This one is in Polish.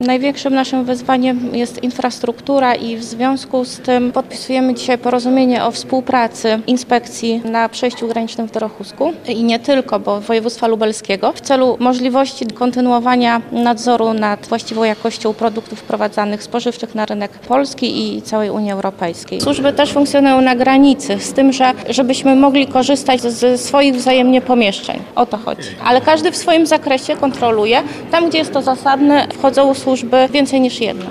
Największym naszym wyzwaniem jest infrastruktura i w związku z tym podpisujemy dzisiaj porozumienie o współpracy inspekcji na przejściu granicznym w Dorochusku i nie tylko, bo województwa lubelskiego w celu możliwości kontynuowania nadzoru nad właściwą jakością produktów wprowadzanych spożywczych na rynek polski i całej Unii Europejskiej. Służby też funkcjonują na granicy, z tym, żebyśmy mogli korzystać ze swoich wzajemnie pomieszczeń. O to chodzi. Ale każdy w swoim zakresie kontroluje. Tam, gdzie jest to zasadne, wchodzą służby więcej niż jedna.